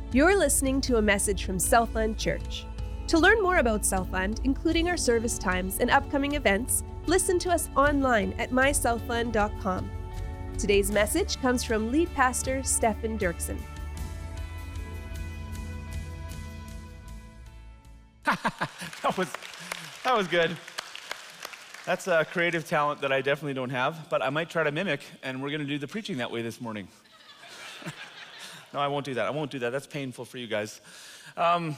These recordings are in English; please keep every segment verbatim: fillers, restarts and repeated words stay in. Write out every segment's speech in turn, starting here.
You're listening to a message from Southland Church. To learn more about Southland, including our service times and upcoming events, listen to us online at my southland dot com. Today's message comes from lead pastor Stefan Dirksen. that was that was good. That's a creative talent that I definitely don't have, but I might try to mimic, and we're going to do the preaching that way this morning. No, I won't do that. I won't do that. That's painful for you guys. Um,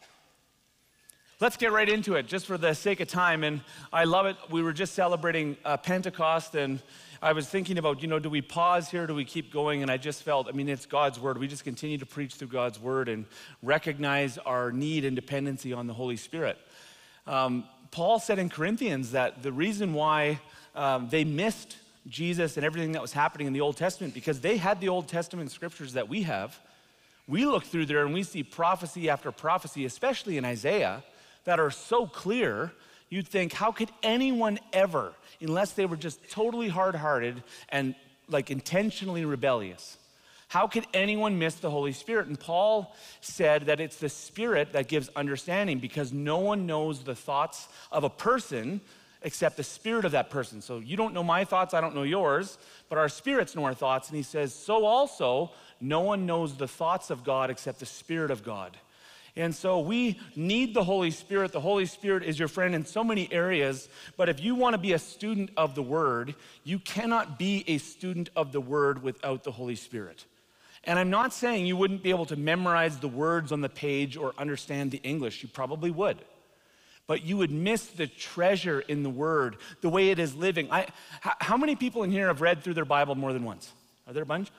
let's get right into it, just for the sake of time. And I love it. We were just celebrating uh, Pentecost, and I was thinking about, you know, do we pause here? Do we keep going? And I just felt, I mean, it's God's word. We just continue to preach through God's word and recognize our need and dependency on the Holy Spirit. Um, Paul said in Corinthians that the reason why um, they missed Jesus and everything that was happening in the Old Testament, because they had the Old Testament scriptures that we have. We look through there and we see prophecy after prophecy, especially in Isaiah, that are so clear, you'd think, how could anyone ever, unless they were just totally hard-hearted and like intentionally rebellious, how could anyone miss the Holy Spirit? And Paul said that it's the Spirit that gives understanding, because no one knows the thoughts of a person except the spirit of that person. So you don't know my thoughts, I don't know yours, but our spirits know our thoughts. And he says, so also, no one knows the thoughts of God except the Spirit of God. And so we need the Holy Spirit. The Holy Spirit is your friend in so many areas, but if you want to be a student of the Word, you cannot be a student of the Word without the Holy Spirit. And I'm not saying you wouldn't be able to memorize the words on the page or understand the English. You probably would. But you would miss the treasure in the Word, the way it is living. I, how many people in here have read through their Bible more than once? Are there a bunch?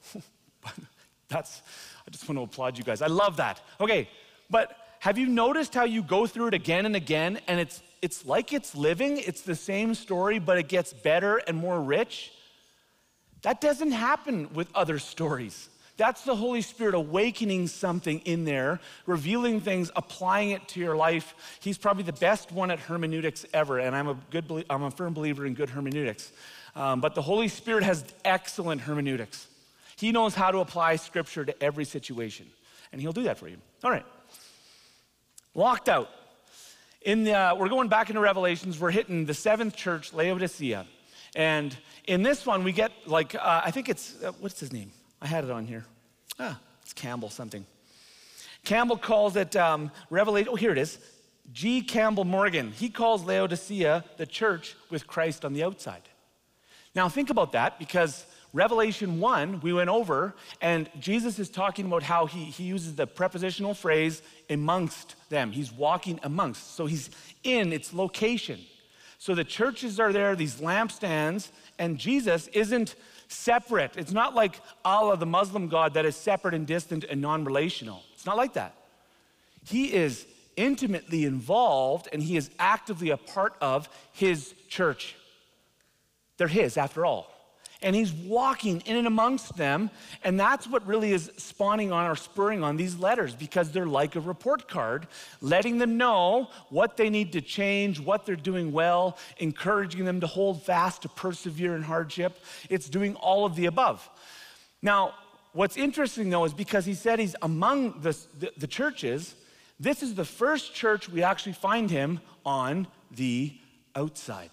That's, I just want to applaud you guys. I love that. Okay, but have you noticed how you go through it again and again, and it's, it's like it's living? It's the same story, but it gets better and more rich? That doesn't happen with other stories. That's the Holy Spirit awakening something in there, revealing things, applying it to your life. He's probably the best one at hermeneutics ever, and I'm a good, I'm a firm believer in good hermeneutics. Um, but the Holy Spirit has excellent hermeneutics. He knows how to apply Scripture to every situation, and He'll do that for you. All right, locked out. In the, uh, we're going back into Revelations. We're hitting the seventh church, Laodicea, and in this one we get like uh, I think it's uh, what's his name? I had it on here. Ah, it's Campbell something. Campbell calls it um, Revelation. Oh, here it is. G. Campbell Morgan. He calls Laodicea the church with Christ on the outside. Now think about that, because Revelation one, we went over, and Jesus is talking about how he, he uses the prepositional phrase amongst them. He's walking amongst. So he's in its location. So the churches are there, these lampstands, and Jesus isn't separate. It's not like Allah, the Muslim God, that is separate and distant and non-relational. It's not like that. He is intimately involved, and he is actively a part of his church. They're his, after all. And he's walking in and amongst them, and that's what really is spawning on or spurring on these letters, because they're like a report card, letting them know what they need to change, what they're doing well, encouraging them to hold fast, to persevere in hardship. It's doing all of the above. Now, what's interesting though is because he said he's among the, the, the churches, this is the first church we actually find him on the outside.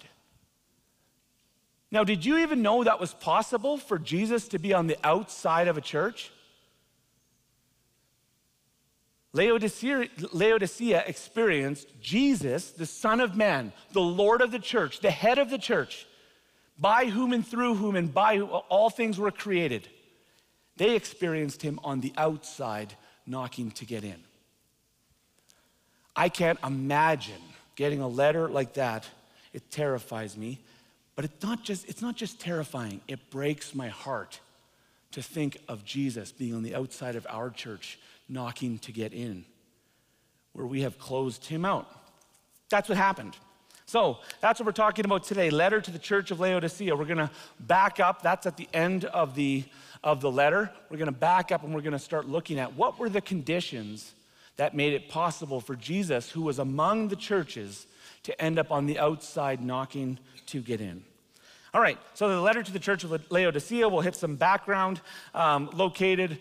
Now, did you even know that was possible for Jesus to be on the outside of a church? Laodicea, Laodicea experienced Jesus, the Son of Man, the Lord of the church, the head of the church, by whom and through whom and by whom all things were created. They experienced him on the outside, knocking to get in. I can't imagine getting a letter like that. It terrifies me. But it's not just, it's not just terrifying, it breaks my heart to think of Jesus being on the outside of our church, knocking to get in, where we have closed him out. That's what happened. So that's what we're talking about today, letter to the church of Laodicea. We're gonna back up, that's at the end of the, of the letter. We're gonna back up and we're gonna start looking at what were the conditions that made it possible for Jesus, who was among the churches, to end up on the outside knocking to get in. All right, so the letter to the church of Laodicea, we'll hit some background. Um, located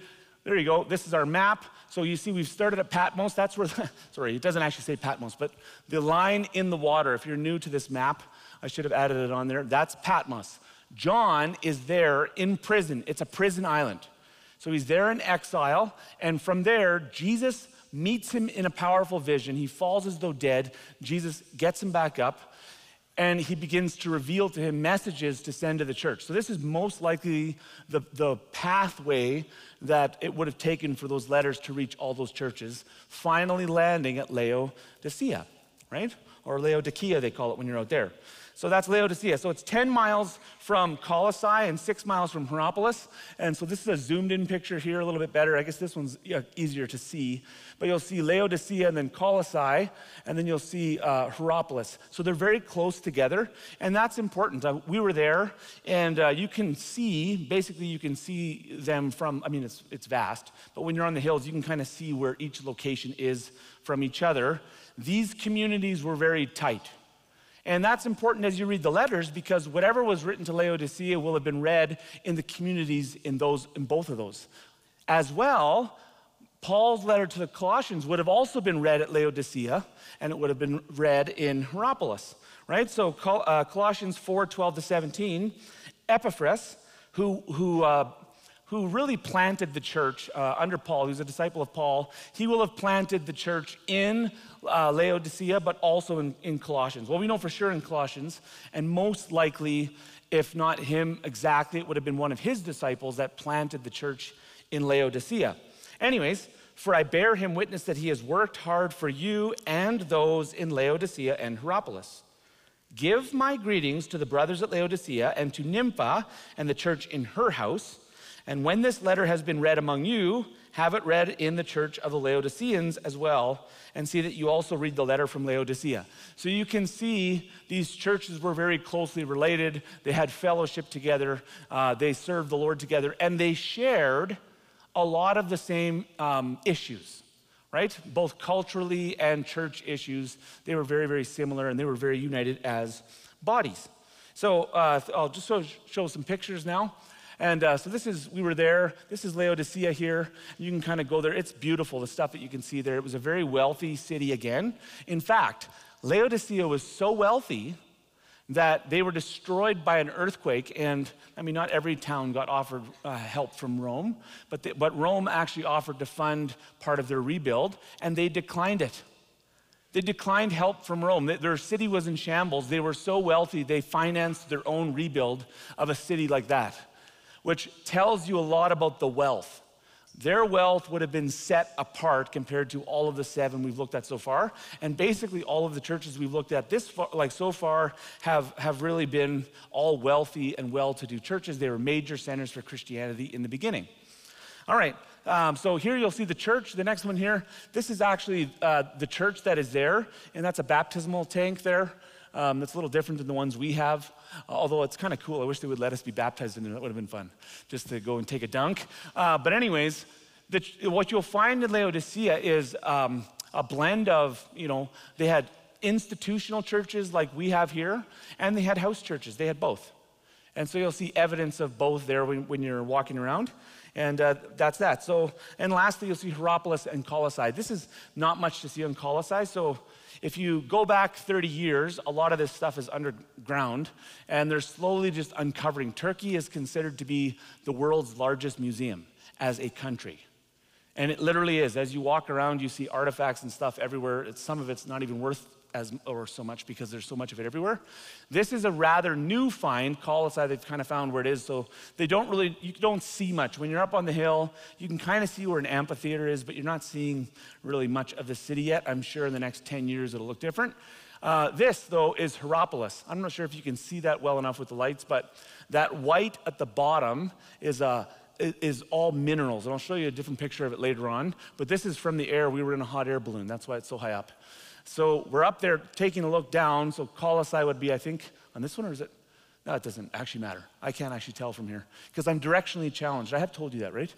There you go. This is our map. So you see we've started at Patmos. That's where, sorry, it doesn't actually say Patmos, but the line in the water, if you're new to this map, I should have added it on there. That's Patmos. John is there in prison. It's a prison island. So he's there in exile. And from there, Jesus meets him in a powerful vision. He falls as though dead. Jesus gets him back up. And he begins to reveal to him messages to send to the church. So this is most likely the, the pathway that it would have taken for those letters to reach all those churches, finally landing at Laodicea, right? Or Laodicea, they call it when you're out there. So that's Laodicea. So it's ten miles from Colossae and six miles from Hierapolis. And so this is a zoomed in picture here, a little bit better. I guess this one's yeah, easier to see. But you'll see Laodicea and then Colossae, and then you'll see uh, Hierapolis. So they're very close together, and that's important. Uh, we were there, and uh, you can see, basically you can see them from, I mean, it's, it's vast, but when you're on the hills, you can kind of see where each location is from each other. These communities were very tight. And that's important as you read the letters, because whatever was written to Laodicea will have been read in the communities in those, in both of those. As well, Paul's letter to the Colossians would have also been read at Laodicea, and it would have been read in Hierapolis, right? So uh, Colossians four, twelve to seventeen, Epaphras, who, who, uh, who really planted the church uh, under Paul, who's a disciple of Paul, he will have planted the church in Uh, Laodicea, but also in, in Colossians. Well, we know for sure in Colossians, and most likely, if not him exactly, it would have been one of his disciples that planted the church in Laodicea. Anyways, for I bear him witness that he has worked hard for you and those in Laodicea and Hierapolis. Give my greetings to the brothers at Laodicea and to Nympha and the church in her house. And when this letter has been read among you, have it read in the church of the Laodiceans as well, and see that you also read the letter from Laodicea. So you can see these churches were very closely related. They had fellowship together. Uh, they served the Lord together, and they shared a lot of the same um, issues, right? Both culturally and church issues. They were very, very similar, and they were very united as bodies. So uh, I'll just show, show some pictures now. And uh, so this is, we were there, this is Laodicea here. You can kind of go there. It's beautiful, the stuff that you can see there. It was a very wealthy city again. In fact, Laodicea was so wealthy that they were destroyed by an earthquake. And I mean, not every town got offered uh, help from Rome, but, they, but Rome actually offered to fund part of their rebuild, and they declined it. They declined help from Rome. Their city was in shambles. They were so wealthy, they financed their own rebuild of a city like that, which tells you a lot about the wealth. Their wealth would have been set apart compared to all of the seven we've looked at so far. And basically all of the churches we've looked at this far, like so far have, have really been all wealthy and well-to-do churches. They were major centers for Christianity in the beginning. All right, um, so here you'll see the church. The next one here, this is actually uh, the church that is there, and that's a baptismal tank there. Um, that's a little different than the ones we have, uh, although it's kind of cool. I wish they would let us be baptized in there. That would have been fun, just to go and take a dunk. Uh, but anyways, the, what you'll find in Laodicea is um, a blend of, you know, they had institutional churches like we have here, and they had house churches. They had both. And so you'll see evidence of both there when, when you're walking around. And uh, that's that. So, and lastly, you'll see Hierapolis and Colossae. This is not much to see on Colossae. So if you go back thirty years, a lot of this stuff is underground, and they're slowly just uncovering. Turkey is considered to be the world's largest museum as a country. And it literally is. As you walk around, you see artifacts and stuff everywhere. It's, some of it's not even worth as or so much because there's so much of it everywhere. This is a rather new find. Colossae, they've kind of found where it is, so they don't really, you don't see much. When you're up on the hill, you can kind of see where an amphitheater is, but you're not seeing really much of the city yet. I'm sure in the next ten years it'll look different. Uh, this, though, is Hierapolis. I'm not sure if you can see that well enough with the lights, but that white at the bottom is a is all minerals. And I'll show you a different picture of it later on, but this is from the air. We were in a hot air balloon. That's why it's so high up. So we're up there taking a look down. So Colossae would be, I think, on this one, or is it? No, it doesn't actually matter. I can't actually tell from here because I'm directionally challenged. I have told you that, right?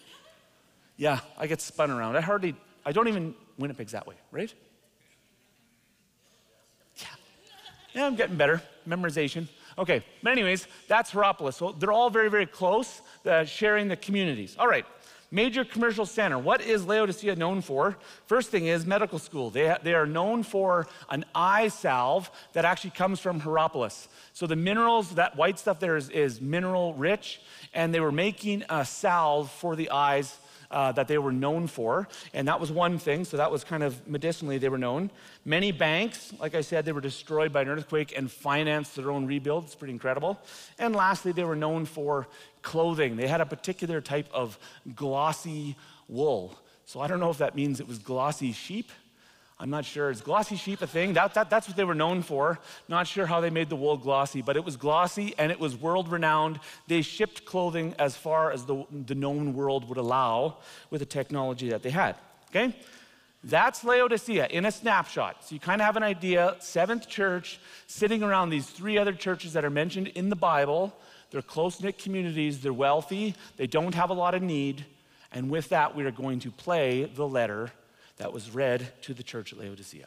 Yeah, I get spun around. I hardly, I don't even, Winnipeg's that way, right? Yeah. Yeah, I'm getting better. Memorization. Okay, but anyways, that's Hierapolis. So they're all very, very close, uh, sharing the communities. All right, Major commercial center. What is Laodicea known for? First thing is medical school. They, ha- they are known for an eye salve that actually comes from Hierapolis. So the minerals, that white stuff there is, is mineral rich, and they were making a salve for the eyes uh, that they were known for, and that was one thing, so that was kind of medicinally they were known. Many banks, like I said, they were destroyed by an earthquake and financed their own rebuild. It's pretty incredible. And lastly, they were known for clothing. They had a particular type of glossy wool. So I don't know if that means it was glossy sheep. I'm not sure. Is glossy sheep a thing? That, that, that's what they were known for. Not sure how they made the wool glossy, but it was glossy and it was world-renowned. They shipped clothing as far as the, the known world would allow with the technology that they had, okay? That's Laodicea in a snapshot. So you kind of have an idea, seventh church, sitting around these three other churches that are mentioned in the Bible. They're close-knit communities, they're wealthy, they don't have a lot of need, and with that, we are going to play the letter that was read to the church at Laodicea.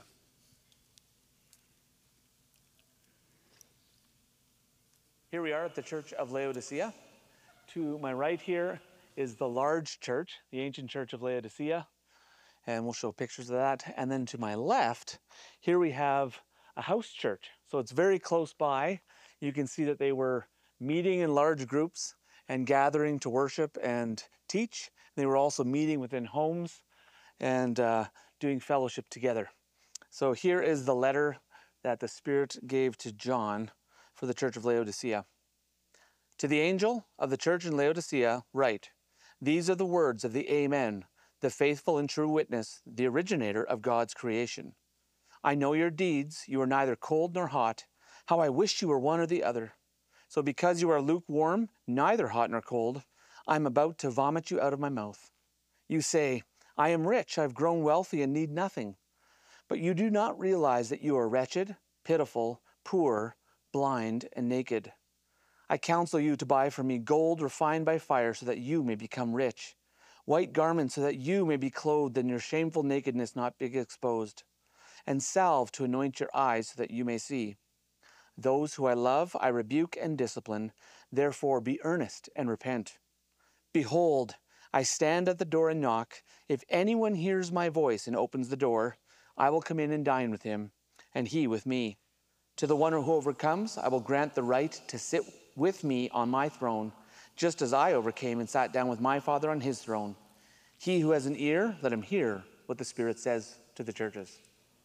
Here we are at the church of Laodicea. To my right here is the large church, the ancient church of Laodicea, and we'll show pictures of that. And then to my left, here we have a house church. So it's very close by. You can see that they were meeting in large groups and gathering to worship and teach. They were also meeting within homes and uh, doing fellowship together. So here is the letter that the Spirit gave to John for the church of Laodicea. To the angel of the church in Laodicea, write, these are the words of the Amen, the faithful and true witness, the originator of God's creation. I know your deeds, you are neither cold nor hot. How I wish you were one or the other. So because you are lukewarm, neither hot nor cold, I am about to vomit you out of my mouth. You say, I am rich, I have grown wealthy and need nothing. But you do not realize that you are wretched, pitiful, poor, blind, and naked. I counsel you to buy from me gold refined by fire so that you may become rich, white garments so that you may be clothed and your shameful nakedness not be exposed, and salve to anoint your eyes so that you may see. Those who I love I rebuke and discipline, therefore be earnest and repent. Behold, I stand at the door and knock. If anyone hears my voice and opens the door, I will come in and dine with him, and he with me. To the one who overcomes, I will grant the right to sit with me on my throne, just as I overcame and sat down with my Father on his throne. He who has an ear, let him hear what the Spirit says to the churches.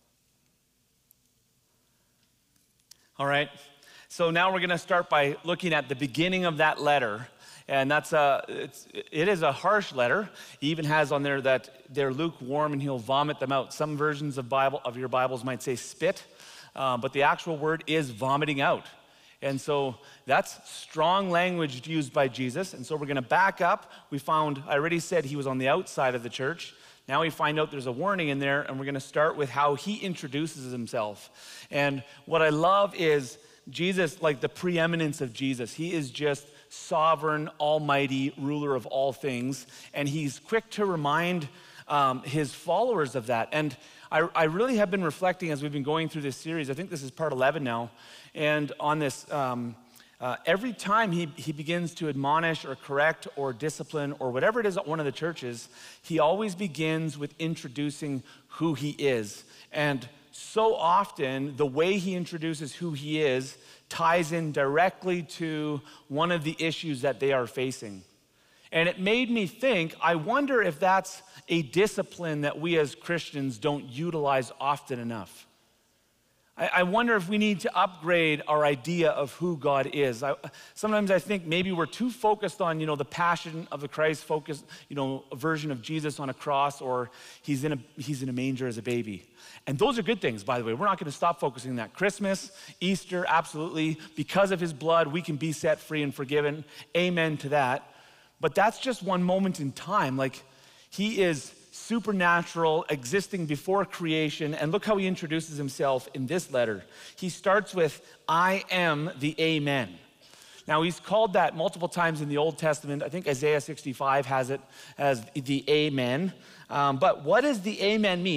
All right, so now we're going to start by looking at the beginning of that letter. And that's a, it's, it is a harsh letter. He even has on there that they're lukewarm and he'll vomit them out. Some versions of Bible of your Bibles might say spit, uh, but the actual word is vomiting out. And so that's strong language used by Jesus. And so we're going to back up. We found, I already said he was on the outside of the church. Now we find out there's a warning in there, and we're going to start with how he introduces himself. And what I love is Jesus, like the preeminence of Jesus. He is just sovereign, almighty, ruler of all things, and he's quick to remind um, his followers of that. And I, I really have been reflecting as we've been going through this series. I think this is part eleven now, and on this, um, uh, every time he, he begins to admonish or correct or discipline or whatever it is at one of the churches, he always begins with introducing who he is. And so often, the way he introduces who he is ties in directly to one of the issues that they are facing. And it made me think, I wonder if that's a discipline that we as Christians don't utilize often enough. I, I wonder if we need to upgrade our idea of who God is. I, sometimes I think maybe we're too focused on, you know, the passion of the Christ focused, you know, a version of Jesus on a cross, or he's in a, he's in a manger as a baby. And those are good things, by the way. We're not going to stop focusing on that. Christmas, Easter, absolutely. Because of his blood, we can be set free and forgiven. Amen to that. But that's just one moment in time. Like, he is supernatural, existing before creation. And look how he introduces himself in this letter. He starts with, I am the Amen. Now, he's called that multiple times in the Old Testament. I think Isaiah sixty-five has it as the Amen. Um, but what does the Amen mean?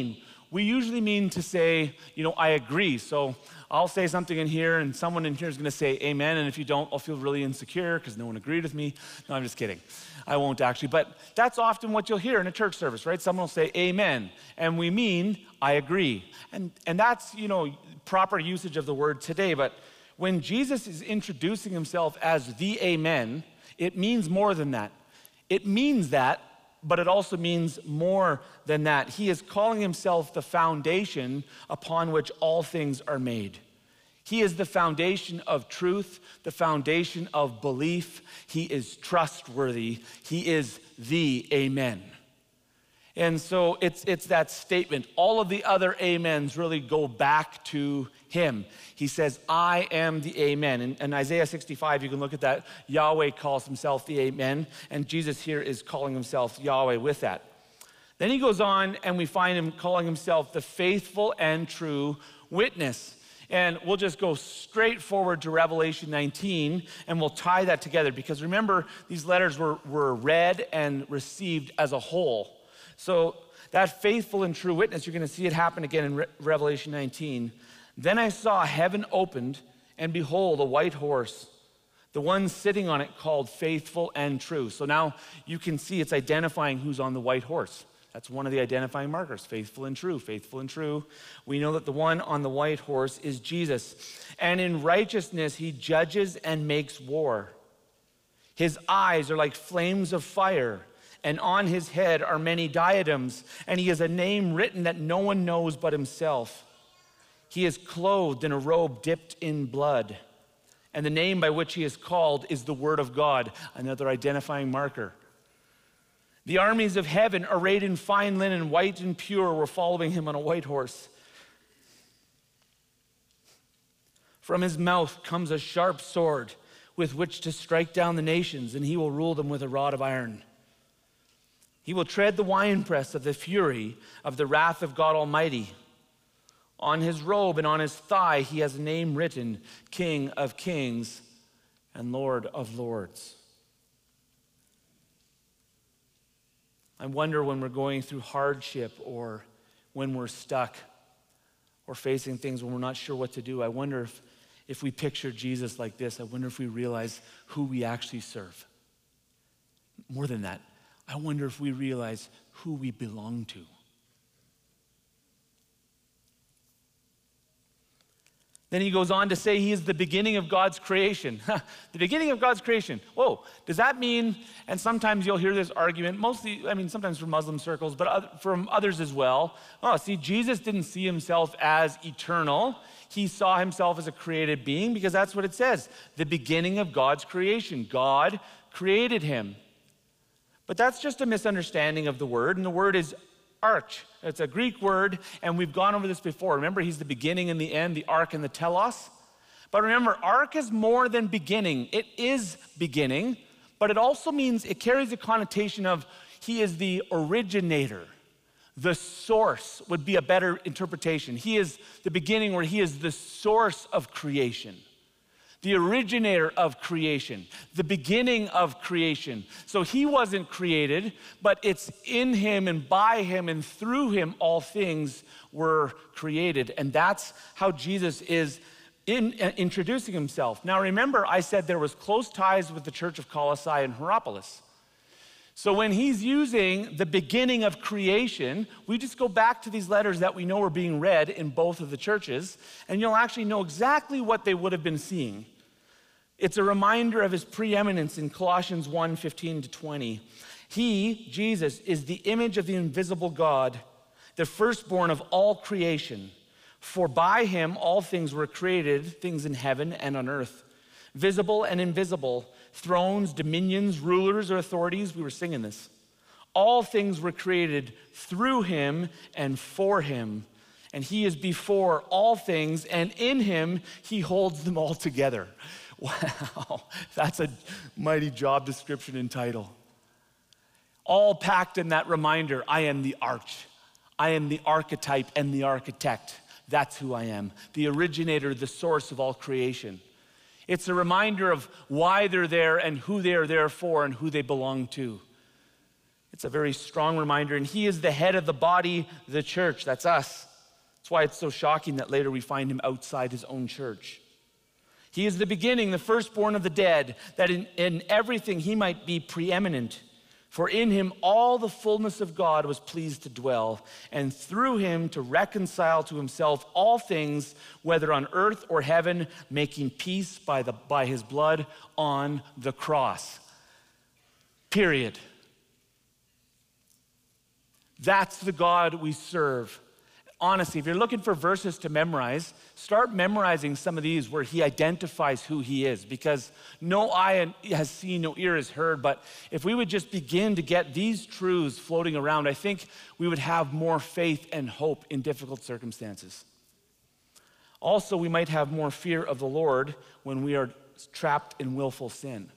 we usually mean to say, you know, I agree. So I'll say something in here and someone in here is gonna say amen, and if you don't, I'll feel really insecure because no one agreed with me. No, I'm just kidding. I won't actually, but that's often what you'll hear in a church service, right? Someone will say amen, and we mean I agree. And, and that's, you know, proper usage of the word today, but when Jesus is introducing himself as the amen, it means more than that. It means that, but it also means more than that. He is calling himself the foundation upon which all things are made. He is the foundation of truth, the foundation of belief. He is trustworthy. He is the amen. And so it's, it's that statement. All of the other amens really go back to him. He says, I am the amen. In, in Isaiah sixty-five, you can look at that. Yahweh calls himself the amen, and Jesus here is calling himself Yahweh with that. Then he goes on, and we find him calling himself the faithful and true witness. And we'll just go straight forward to Revelation nineteen, and we'll tie that together, because remember, these letters were, were read and received as a whole. So that faithful and true witness, you're gonna see it happen again in Re- Revelation nineteen. Then I saw heaven opened, and behold, a white horse, the one sitting on it called Faithful and True. So now you can see it's identifying who's on the white horse. That's one of the identifying markers, faithful and true, faithful and true. We know that the one on the white horse is Jesus. And in righteousness, he judges and makes war. His eyes are like flames of fire, and on his head are many diadems, and he has a name written that no one knows but himself. He is clothed in a robe dipped in blood, and the name by which he is called is the Word of God, another identifying marker. The armies of heaven, arrayed in fine linen, white and pure, were following him on a white horse. From his mouth comes a sharp sword with which to strike down the nations, and he will rule them with a rod of iron. He will tread the winepress of the fury of the wrath of God Almighty. On his robe and on his thigh he has a name written, King of Kings and Lord of Lords. I wonder, when we're going through hardship, or when we're stuck or facing things when we're not sure what to do, I wonder if, if we picture Jesus like this, I wonder if we realize who we actually serve. More than that, I wonder if we realize who we belong to. Then he goes on to say he is the beginning of God's creation. The beginning of God's creation. Whoa, does that mean, and sometimes you'll hear this argument, mostly, I mean, sometimes from Muslim circles, but from others as well. Oh, see, Jesus didn't see himself as eternal. He saw himself as a created being, because that's what it says. The beginning of God's creation. God created him. But that's just a misunderstanding of the word, and the word is arch. It's a Greek word, and we've gone over this before. Remember, he's the beginning and the end, the ark and the telos. But remember, ark is more than beginning. It is beginning, but it also means, it carries a connotation of he is the originator. The source would be a better interpretation. He is the beginning, where he is the source of creation. The originator of creation, the beginning of creation. So he wasn't created, but it's in him and by him and through him all things were created. And that's how Jesus is in, uh, introducing himself. Now remember, I said there was close ties with the church of Colossae and Hierapolis. So when he's using the beginning of creation, we just go back to these letters that we know are being read in both of the churches, and you'll actually know exactly what they would have been seeing. It's a reminder of his preeminence in Colossians one, fifteen to twenty. He, Jesus, is the image of the invisible God, the firstborn of all creation. For by him all things were created, things in heaven and on earth, visible and invisible, thrones, dominions, rulers, or authorities. We were singing this. All things were created through him and for him. And he is before all things, and in him he holds them all together. Wow, that's a mighty job description and title. All packed in that reminder, I am the arch. I am the archetype and the architect. That's who I am, the originator, the source of all creation. It's a reminder of why they're there and who they are there for and who they belong to. It's a very strong reminder, and he is the head of the body, the church. That's us. That's why it's so shocking that later we find him outside his own church. He is the beginning, the firstborn of the dead, that in, in everything he might be preeminent. For in him all the fullness of God was pleased to dwell, and through him to reconcile to himself all things, whether on earth or heaven, making peace by, the, by his blood on the cross. Period. That's the God we serve. Honestly, if you're looking for verses to memorize, start memorizing some of these where he identifies who he is, because no eye has seen, no ear has heard. But if we would just begin to get these truths floating around, I think we would have more faith and hope in difficult circumstances. Also, we might have more fear of the Lord when we are trapped in willful sin.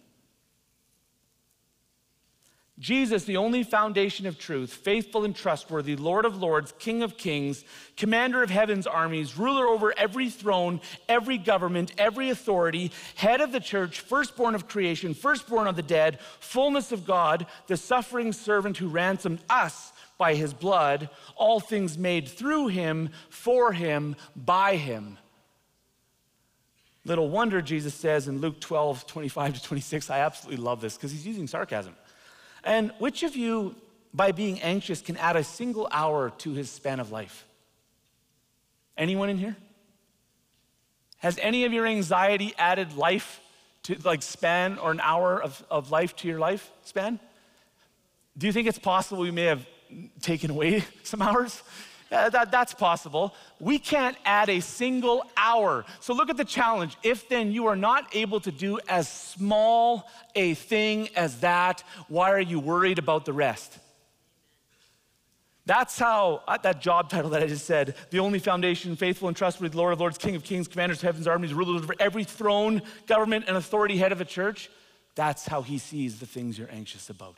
Jesus, the only foundation of truth, faithful and trustworthy, Lord of lords, King of kings, commander of heaven's armies, ruler over every throne, every government, every authority, head of the church, firstborn of creation, firstborn of the dead, fullness of God, the suffering servant who ransomed us by his blood, all things made through him, for him, by him. Little wonder, Jesus says in Luke twelve, twenty-five to twenty-six, I absolutely love this because he's using sarcasm. And which of you, by being anxious, can add a single hour to his span of life? Anyone in here? Has any of your anxiety added life to, like, span or an hour of, of life to your life span? Do you think it's possible we may have taken away some hours? Uh, that, that's possible. We can't add a single hour. So look at the challenge. If then you are not able to do as small a thing as that, why are you worried about the rest? That's how, uh, that job title that I just said, the only foundation, faithful and trustworthy, Lord of lords, King of kings, commander of heaven's armies, ruler over every throne, government, and authority, head of a church. That's how he sees the things you're anxious about.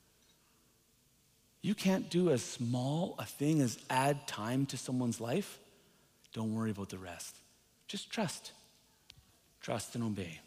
You can't do as small a thing as add time to someone's life. Don't worry about the rest. Just trust. Trust and obey.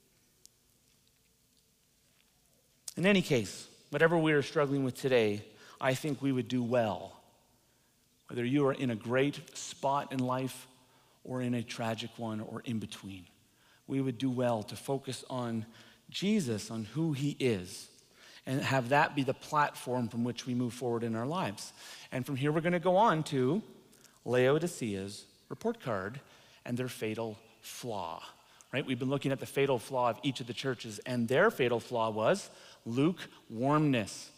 In any case, whatever we are struggling with today, I think we would do well. Whether you are in a great spot in life or in a tragic one or in between, we would do well to focus on Jesus, on who he is, and have that be the platform from which we move forward in our lives. And from here, we're going to go on to Laodicea's report card and their fatal flaw, right? We've been looking at the fatal flaw of each of the churches, and their fatal flaw was lukewarmness.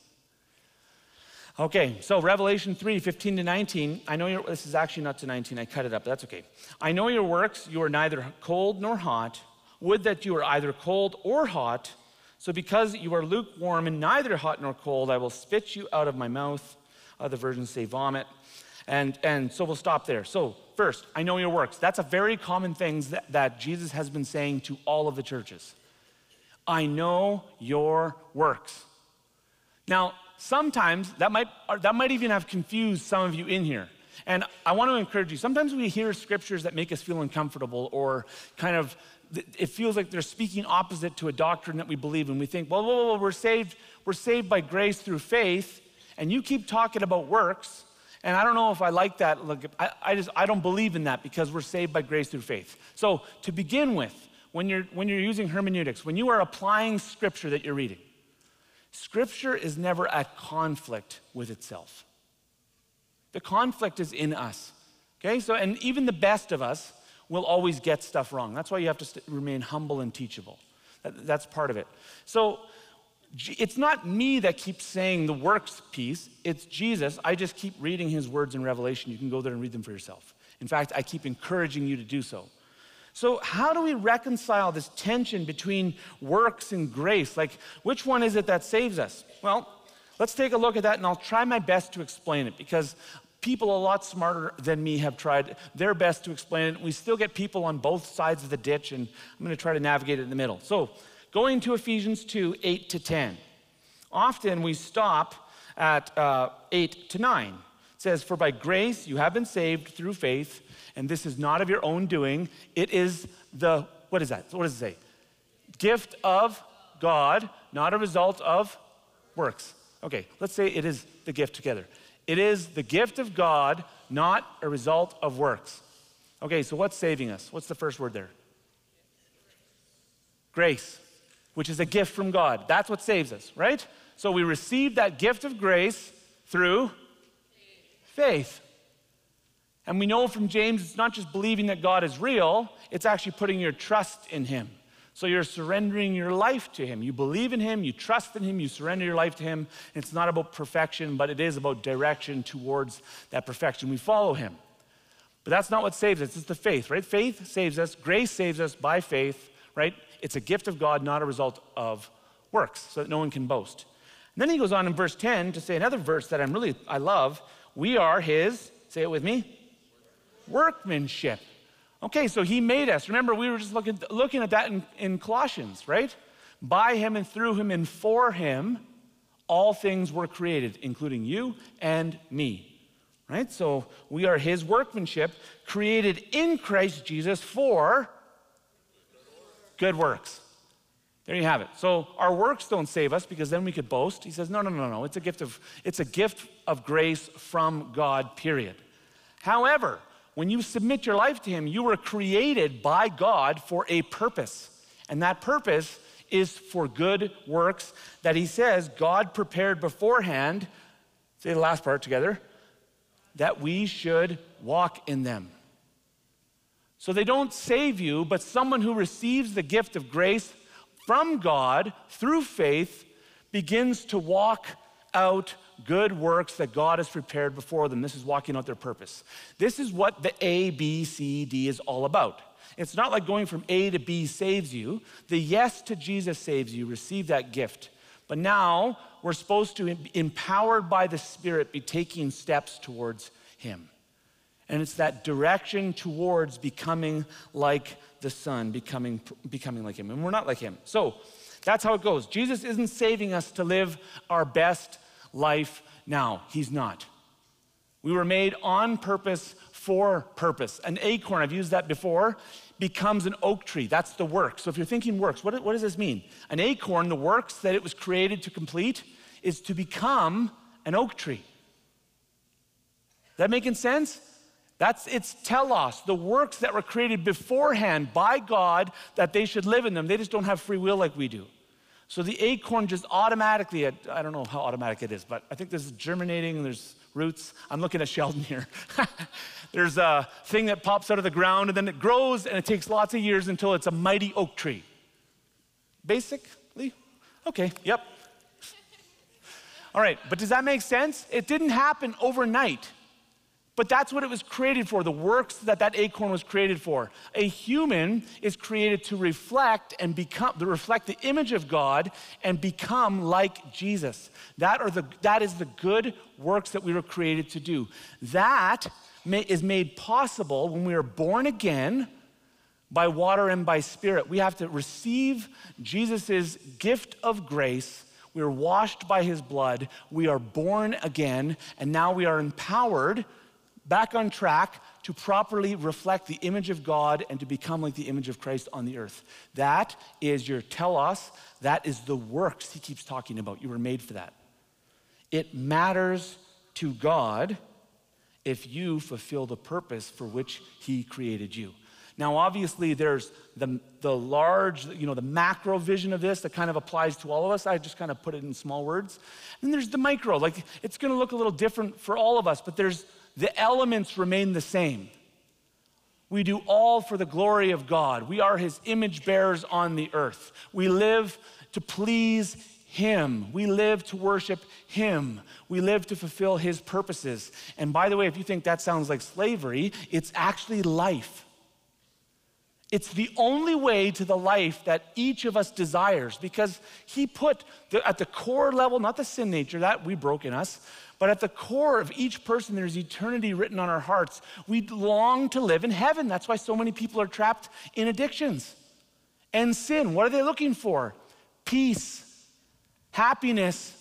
Okay, so Revelation three, fifteen to nineteen. I know your, this is actually not to nineteen, I cut it up, but that's okay. I know your works, you are neither cold nor hot. Would that you are either cold or hot. So because you are lukewarm and neither hot nor cold, I will spit you out of my mouth. Other versions say vomit. And, and so we'll stop there. So first, I know your works. That's a very common thing that, that Jesus has been saying to all of the churches. I know your works. Now, sometimes that might, that might even have confused some of you in here. And I want to encourage you. Sometimes we hear scriptures that make us feel uncomfortable, or kind of it feels like they're speaking opposite to a doctrine that we believe in. We think, well, whoa, whoa, whoa, we're saved, we're saved by grace through faith, and you keep talking about works, and I don't know if I like that. Look, I, I just I don't believe in that because we're saved by grace through faith. So to begin with, when you're when you're using hermeneutics, when you are applying scripture that you're reading, scripture is never at conflict with itself. The conflict is in us. Okay, so and even the best of us will always get stuff wrong. That's why you have to st- remain humble and teachable. That, that's part of it. So it's not me that keeps saying the works piece, it's Jesus. I just keep reading his words in Revelation. You can go there and read them for yourself. In fact, I keep encouraging you to do so. So how do we reconcile this tension between works and grace? Like, which one is it that saves us? Well, let's take a look at that, and I'll try my best to explain it, because people a lot smarter than me have tried their best to explain it. We still get people on both sides of the ditch, and I'm going to try to navigate it in the middle. So going to Ephesians two, eight to ten. Often we stop at uh, eight to nine. It says, for by grace you have been saved through faith, and this is not of your own doing. It is the, what is that? What does it say? Gift of God, not a result of works. Okay, let's say it is the gift together. It is the gift of God, not a result of works. Okay, so what's saving us? What's the first word there? Grace, which is a gift from God. That's what saves us, right? So we receive that gift of grace through faith. And we know from James, it's not just believing that God is real, it's actually putting your trust in him. So you're surrendering your life to him. You believe in him, you trust in him, you surrender your life to him. It's not about perfection, but it is about direction towards that perfection. We follow him. But that's not what saves us, it's the faith, right? Faith saves us, grace saves us by faith, right? It's a gift of God, not a result of works, so that no one can boast. And then he goes on in verse ten to say another verse that I'm really, I love. We are his, say it with me, workmanship. Okay, so he made us. Remember, we were just looking, looking at that in, in Colossians, right? By him and through him and for him, all things were created, including you and me, right? So we are his workmanship, created in Christ Jesus for good works. There you have it. So our works don't save us because then we could boast. He says, no, no, no, no. It's a gift of, it's a gift of grace from God, period. However, when you submit your life to him, you were created by God for a purpose. And that purpose is for good works that he says God prepared beforehand, say the last part together, that we should walk in them. So they don't save you, but someone who receives the gift of grace from God through faith begins to walk out good works that God has prepared before them. This is walking out their purpose. This is what the A, B, C, D is all about. It's not like going from A to B saves you. The yes to Jesus saves you. Receive that gift. But now we're supposed to, empowered by the Spirit, be taking steps towards him. And it's that direction towards becoming like the Son, becoming, becoming like him. And we're not like him. So that's how it goes. Jesus isn't saving us to live our best life now. He's not. We were made on purpose for purpose. An acorn, I've used that before, becomes an oak tree. That's the work. So if you're thinking works, what, what does this mean? An acorn, the works that it was created to complete is to become an oak tree. That making sense? That's its telos, the works that were created beforehand by God that they should live in them. They just don't have free will like we do. So the acorn just automatically, I don't know how automatic it is, but I think this is germinating, there's roots. I'm looking at Sheldon here. There's a thing that pops out of the ground and then it grows and it takes lots of years until it's a mighty oak tree. Basically? Okay, yep. All right, but does that make sense? It didn't happen overnight. But that's what it was created for, the works that that acorn was created for. A human is created to reflect and become, to reflect the image of God and become like Jesus. That, are the, that is the good works that we were created to do. That may, is made possible when we are born again by water and by spirit. We have to receive Jesus' gift of grace. We are washed by his blood. We are born again, and now we are empowered back on track to properly reflect the image of God and to become like the image of Christ on the earth. That is your telos. That is the works he keeps talking about. You were made for that. It matters to God if you fulfill the purpose for which he created you. Now, obviously, there's the, the large, you know, the macro vision of this that kind of applies to all of us. I just kind of put it in small words. And there's the micro. Like, it's going to look a little different for all of us, but there's the elements remain the same. We do all for the glory of God. We are his image bearers on the earth. We live to please him. We live to worship him. We live to fulfill his purposes. And by the way, if you think that sounds like slavery, it's actually life. It's the only way to the life that each of us desires, because he put the, at the core level, not the sin nature, that we broke in us, but at the core of each person, there's eternity written on our hearts. We long to live in heaven. That's why so many people are trapped in addictions and sin. What are they looking for? Peace, happiness,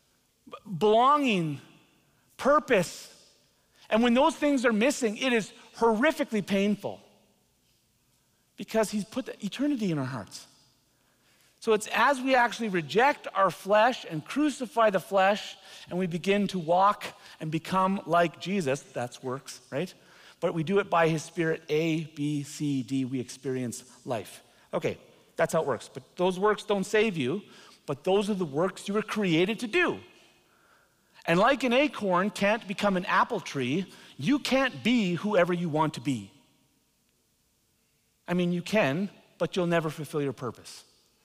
belonging, purpose. And when those things are missing, it is horrifically painful because he's put eternity in our hearts. So it's as we actually reject our flesh and crucify the flesh and we begin to walk and become like Jesus, that's works, right? But we do it by his Spirit, A, B, C, D, we experience life. Okay, that's how it works. But those works don't save you, but those are the works you were created to do. And like an acorn can't become an apple tree, you can't be whoever you want to be. I mean, you can, but you'll never fulfill your purpose.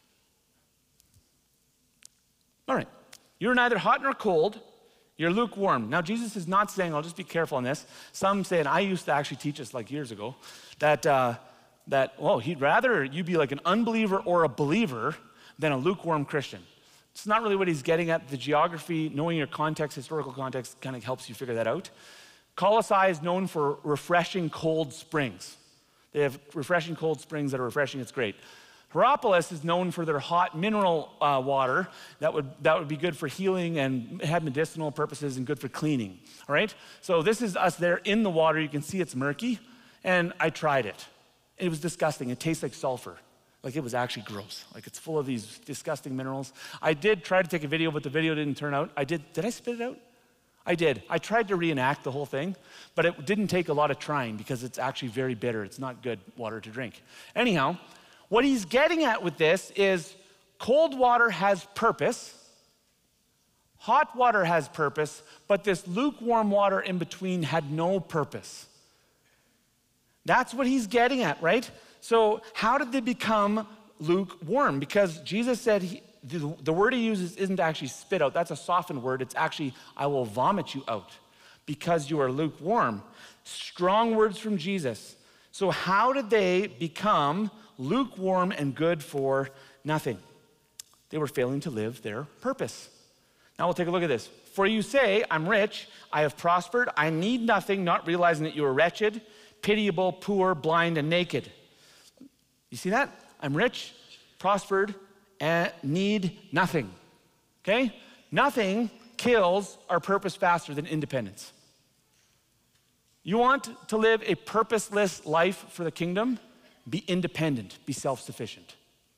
All right, you're neither hot nor cold, you're lukewarm. Now, Jesus is not saying, I'll just be careful on this. Some say, and I used to actually teach this like years ago, that, uh, that well, he'd rather you be like an unbeliever or a believer than a lukewarm Christian. It's not really what he's getting at. The geography, knowing your context, historical context, kind of helps you figure that out. Colossae is known for refreshing cold springs. They have refreshing cold springs that are refreshing, it's great. Hierapolis is known for their hot mineral uh, water that would, that would be good for healing and had medicinal purposes and good for cleaning, all right? So this is us there in the water. You can see it's murky, and I tried it. It was disgusting. It tastes like sulfur. Like it was actually gross. Like it's full of these disgusting minerals. I did try to take a video, but the video didn't turn out. I did, did I spit it out? I did. I tried to reenact the whole thing, but it didn't take a lot of trying because it's actually very bitter. It's not good water to drink. Anyhow, what he's getting at with this is cold water has purpose, hot water has purpose, but this lukewarm water in between had no purpose. That's what he's getting at, right? So how did they become lukewarm? Because Jesus said, he, the, the word he uses isn't actually spit out. That's a softened word. It's actually, I will vomit you out because you are lukewarm. Strong words from Jesus. So how did they become lukewarm and good for nothing? They were failing to live their purpose. Now we'll take a look at this. For you say, I'm rich, I have prospered, I need nothing, not realizing that you are wretched, pitiable, poor, blind, and naked. You see that? I'm rich, prospered, and need nothing. Okay? Nothing kills our purpose faster than independence. You want to live a purposeless life for the kingdom? Be independent, be self-sufficient.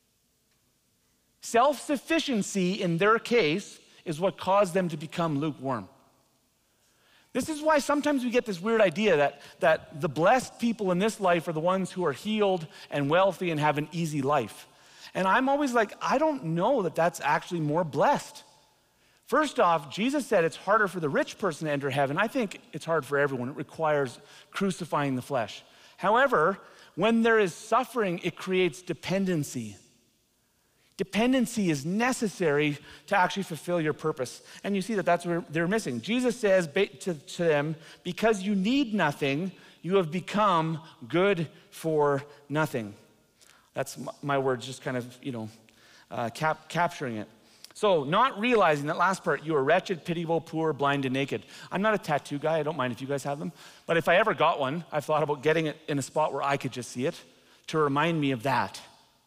Self-sufficiency in their case is what caused them to become lukewarm. This is why sometimes we get this weird idea that, that the blessed people in this life are the ones who are healed and wealthy and have an easy life. And I'm always like, I don't know that that's actually more blessed. First off, Jesus said it's harder for the rich person to enter heaven. I think it's hard for everyone. It requires crucifying the flesh. However, when there is suffering, it creates dependency. Dependency is necessary to actually fulfill your purpose. And you see that that's where they're missing. Jesus says to, to them, because you need nothing, you have become good for nothing. That's my words, just kind of, you know, uh, cap, capturing it. So not realizing that last part, you are wretched, pitiable, poor, blind, and naked. I'm not a tattoo guy. I don't mind if you guys have them. But if I ever got one, I've thought about getting it in a spot where I could just see it to remind me of that.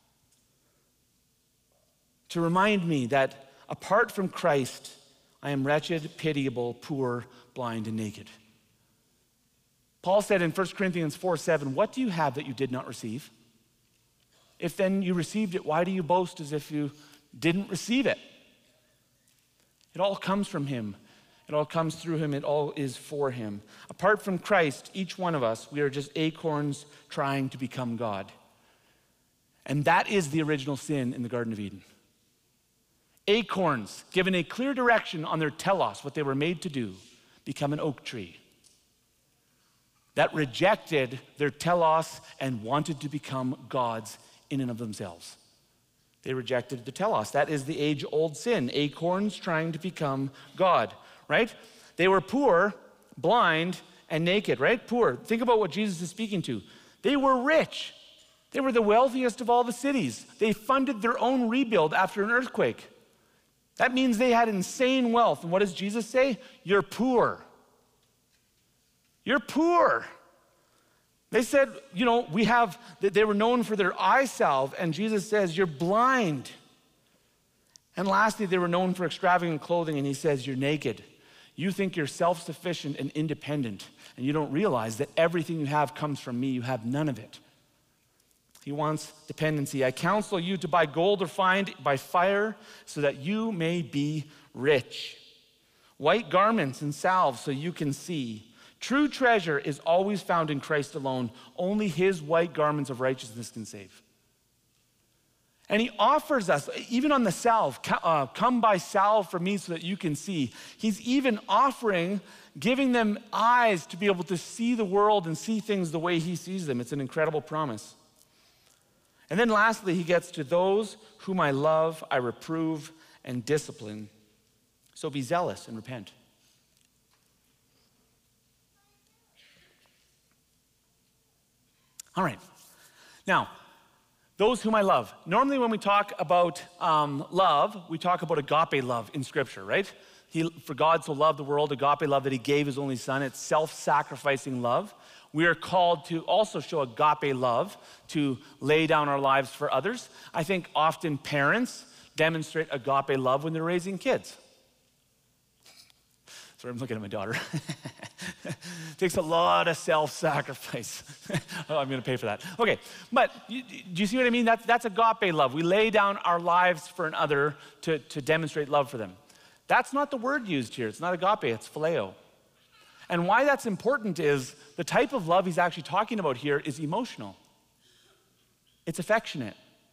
To remind me that apart from Christ, I am wretched, pitiable, poor, blind, and naked. Paul said in First Corinthians four seven, what do you have that you did not receive? If then you received it, why do you boast as if you didn't receive it? It all comes from him. It all comes through him. It all is for him. Apart from Christ, each one of us, we are just acorns trying to become God. And that is the original sin in the Garden of Eden. Acorns, given a clear direction on their telos, what they were made to do, become an oak tree that rejected their telos and wanted to become gods in and of themselves. They rejected the telos. That is the age-old sin. Acorns trying to become God, right? They were poor, blind, and naked, right? Poor. Think about what Jesus is speaking to. They were rich. They were the wealthiest of all the cities. They funded their own rebuild after an earthquake. That means they had insane wealth. And what does Jesus say? You're poor. You're poor. They said, you know, we have, they were known for their eye salve, and Jesus says, you're blind. And lastly, they were known for extravagant clothing, and he says, you're naked. You think you're self-sufficient and independent, and you don't realize that everything you have comes from me. You have none of it. He wants dependency. I counsel you to buy gold refined by fire so that you may be rich. White garments and salve so you can see. True treasure is always found in Christ alone. Only his white garments of righteousness can save. And he offers us, even on the salve, uh, come buy salve for me so that you can see. He's even offering, giving them eyes to be able to see the world and see things the way he sees them. It's an incredible promise. And then lastly, he gets to those whom I love, I reprove and discipline. So be zealous and repent. All right. Now, those whom I love. Normally when we talk about um, love, we talk about agape love in Scripture, right? He, for God so loved the world, agape love, that he gave his only son. It's self-sacrificing love. We are called to also show agape love, to lay down our lives for others. I think often parents demonstrate agape love when they're raising kids. Sorry, I'm looking at my daughter. Takes a lot of self-sacrifice. Oh, I'm going to pay for that. Okay, but you, do you see what I mean? That's, that's agape love. We lay down our lives for another to, to demonstrate love for them. That's not the word used here. It's not agape, it's phileo. And why that's important is the type of love he's actually talking about here is emotional. It's affectionate.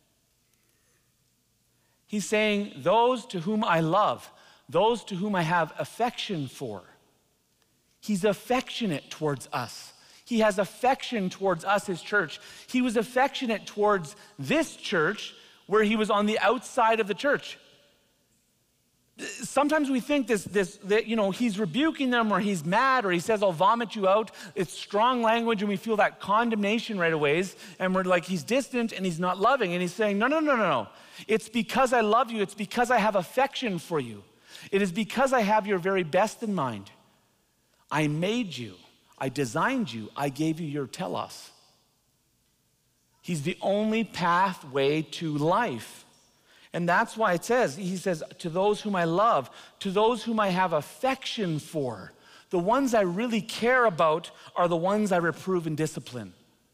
He's saying, those to whom I love, those to whom I have affection for. He's affectionate towards us. He has affection towards us, his church. He was affectionate towards this church where he was on the outside of the church. Sometimes we think this, this, that, you know, he's rebuking them or he's mad or he says, I'll vomit you out. It's strong language and we feel that condemnation right away. And we're like, he's distant and he's not loving. And he's saying, no, no, no, no, no. It's because I love you. It's because I have affection for you. It is because I have your very best in mind. I made you. I designed you. I gave you your telos. He's the only pathway to life. And that's why it says, he says, to those whom I love, to those whom I have affection for, the ones I really care about are the ones I reprove and discipline.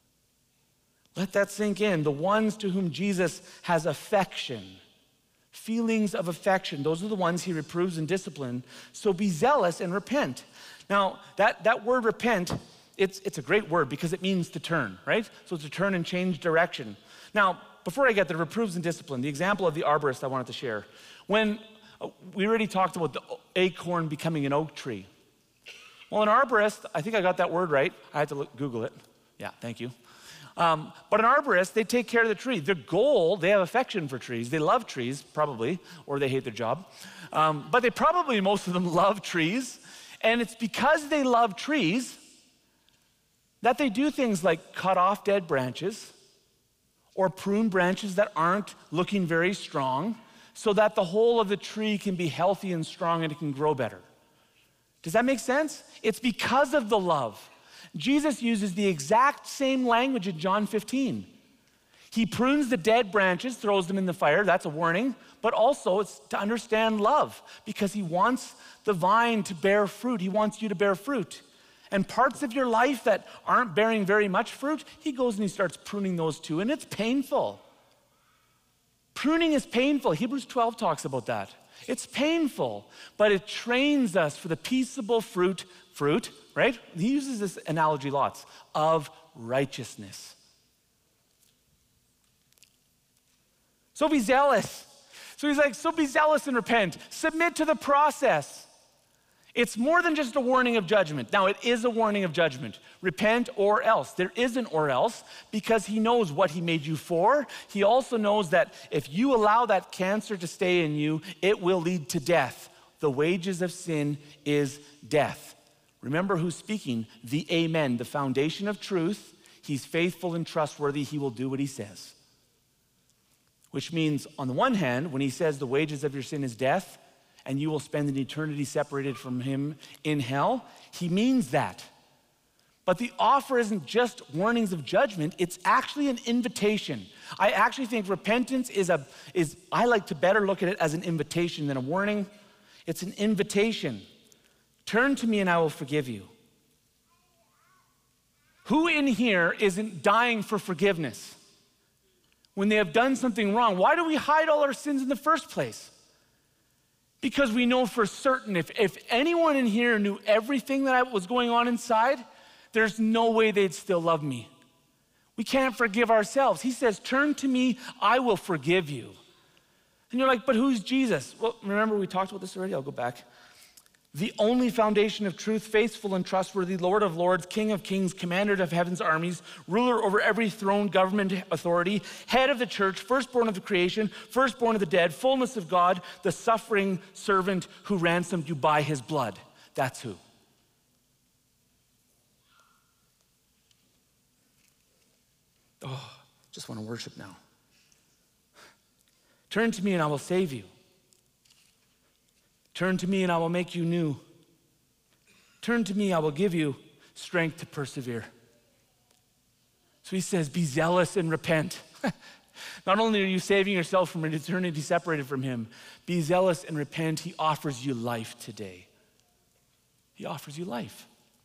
Let that sink in. The ones to whom Jesus has affection, feelings of affection, those are the ones he reproves and disciplines. So be zealous and repent. Now, that, that word repent, it's, it's a great word because it means to turn, right? So to turn and change direction. Now, before I get to reproves and discipline, the example of the arborist I wanted to share. When uh, we already talked about the acorn becoming an oak tree. Well, an arborist, I think I got that word right. I had to look, Google it. Yeah, thank you. Um, but an arborist, they take care of the tree. Their goal, they have affection for trees. They love trees, probably, or they hate their job. Um, but they probably, most of them, love trees. And it's because they love trees that they do things like cut off dead branches or prune branches that aren't looking very strong so that the whole of the tree can be healthy and strong and it can grow better. Does that make sense? It's because of the love. Jesus uses the exact same language in John fifteen. He prunes the dead branches, throws them in the fire. That's a warning. But also it's to understand love because he wants the vine to bear fruit. He wants you to bear fruit. And parts of your life that aren't bearing very much fruit, he goes and he starts pruning those too, and it's painful. Pruning is painful. Hebrews twelve talks about that. It's painful, but it trains us for the peaceable fruit, fruit, right? He uses this analogy lots, of righteousness. So be zealous. So he's like, so be zealous and repent. Submit to the process. It's more than just a warning of judgment. Now, it is a warning of judgment. Repent or else. There is an or else because he knows what he made you for. He also knows that if you allow that cancer to stay in you, it will lead to death. The wages of sin is death. Remember who's speaking? The Amen, the foundation of truth. He's faithful and trustworthy. He will do what he says. Which means, on the one hand, when he says the wages of your sin is death, and you will spend an eternity separated from him in hell, he means that. But the offer isn't just warnings of judgment, it's actually an invitation. I actually think repentance is a, is I like to better look at it as an invitation than a warning. It's an invitation. Turn to me and I will forgive you. Who in here isn't dying for forgiveness? when they have done something wrong. Why do we hide all our sins in the first place? Because we know for certain if, if anyone in here knew everything that was going on inside, there's no way they'd still love me. We can't forgive ourselves. He says, turn to me, I will forgive you. And you're like, but who's Jesus? Well, remember we talked about this already? I'll go back. The only foundation of truth, faithful and trustworthy, Lord of lords, King of kings, commander of heaven's armies, ruler over every throne, government, authority, head of the church, firstborn of the creation, firstborn of the dead, fullness of God, the suffering servant who ransomed you by his blood. That's who. Oh, just want to worship now. Turn to me and I will save you. Turn to me and I will make you new. Turn to me, I will give you strength to persevere. So he says, be zealous and repent. Not only are you saving yourself from an eternity separated from him, be zealous and repent. He offers you life today. He offers you life.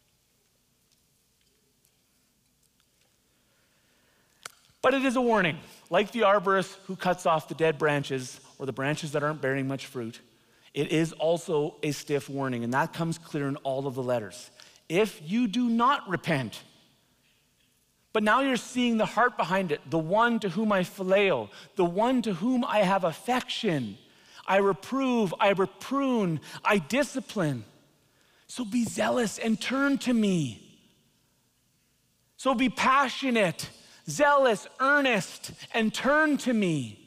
But it is a warning. Like the arborist who cuts off the dead branches or the branches that aren't bearing much fruit, it is also a stiff warning, and that comes clear in all of the letters. If you do not repent, but now you're seeing the heart behind it, the one to whom I phileo, the one to whom I have affection, I reprove, I reprune, I discipline. So be zealous and turn to me. So be passionate, zealous, earnest, and turn to me.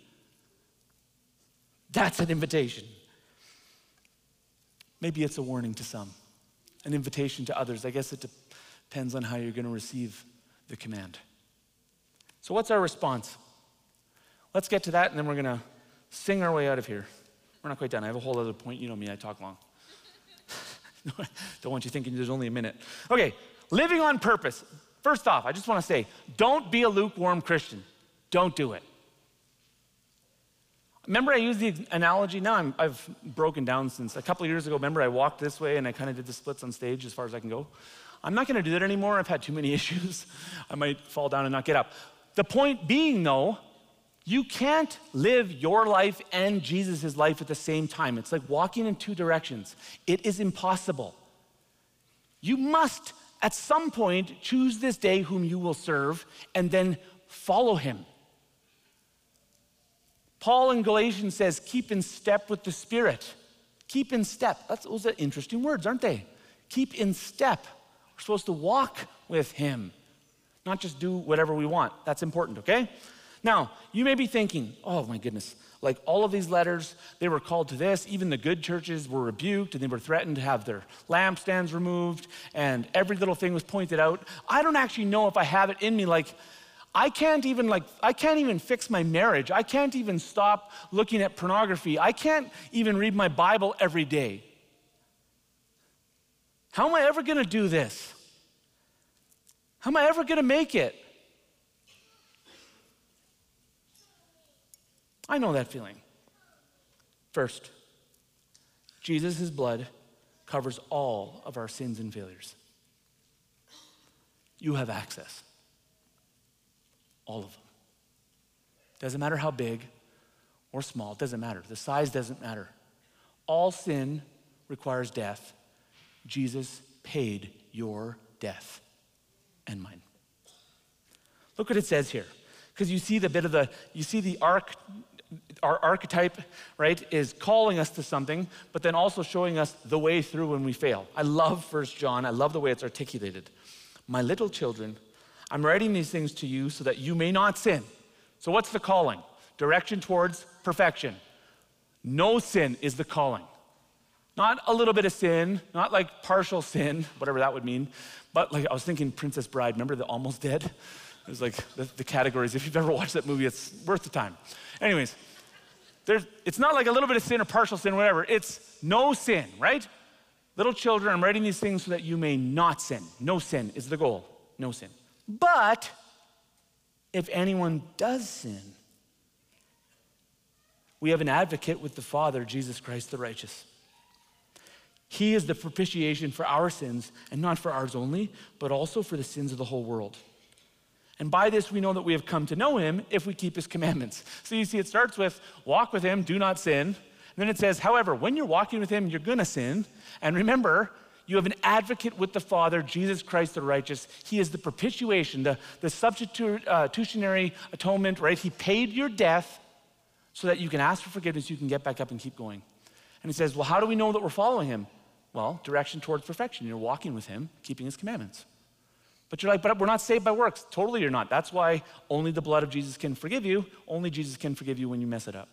That's an invitation. Maybe it's a warning to some, an invitation to others. I guess it depends on how you're going to receive the command. So what's our response? Let's get to that, and then we're going to sing our way out of here. We're not quite done. I have a whole other point. You know me, I talk long. Don't want you thinking there's only a minute. Okay, living on purpose. First off, I just want to say, don't be a lukewarm Christian. Don't do it. Remember I used the analogy, now I'm, I've broken down since a couple of years ago. Remember I walked this way and I kind of did the splits on stage as far as I can go. I'm not gonna do that anymore. I've had too many issues. I might fall down and not get up. The point being though, you can't live your life and Jesus' life at the same time. It's like walking in two directions. It is impossible. You must at some point choose this day whom you will serve and then follow him. Paul in Galatians says, keep in step with the Spirit. Keep in step. That's, those are interesting words, aren't they? Keep in step. We're supposed to walk with him, not just do whatever we want. That's important, okay? Now, you may be thinking, oh my goodness, like all of these letters, they were called to this. Even the good churches were rebuked and they were threatened to have their lampstands removed and every little thing was pointed out. I don't actually know if I have it in me, like, I can't even like, I can't even fix my marriage. I can't even stop looking at pornography. I can't even read my Bible every day. How am I ever gonna do this? How am I ever gonna make it? I know that feeling. First, Jesus' blood covers all of our sins and failures. You have access. All of them. Doesn't matter how big or small, it doesn't matter. The size doesn't matter. All sin requires death. Jesus paid your death and mine. Look what it says here. Because you see the bit of the, you see the arc, our archetype, right, is calling us to something, but then also showing us the way through when we fail. I love First John. I love the way it's articulated. My little children, I'm writing these things to you so that you may not sin. So what's the calling? Direction towards perfection. No sin is the calling. Not a little bit of sin, not like partial sin, whatever that would mean, but like I was thinking Princess Bride, remember the Almost Dead? It was like the, the categories. If you've ever watched that movie, it's worth the time. Anyways, there's, it's not like a little bit of sin or partial sin or whatever. It's no sin, right? Little children, I'm writing these things so that you may not sin. No sin is the goal, no sin. But if anyone does sin, we have an advocate with the Father, Jesus Christ the righteous. He is the propitiation for our sins, and not for ours only, but also for the sins of the whole world. And by this we know that we have come to know him if we keep his commandments. So you see, it starts with walk with him, do not sin. And then it says, however, when you're walking with him, you're gonna sin. And remember, you have an advocate with the Father, Jesus Christ the righteous. He is the propitiation, the, the substitutionary atonement, right? He paid your death so that you can ask for forgiveness, you can get back up and keep going. And he says, well, how do we know that we're following him? Well, direction towards perfection. You're walking with him, keeping his commandments. But you're like, but we're not saved by works. Totally you're not. That's why only the blood of Jesus can forgive you. Only Jesus can forgive you when you mess it up.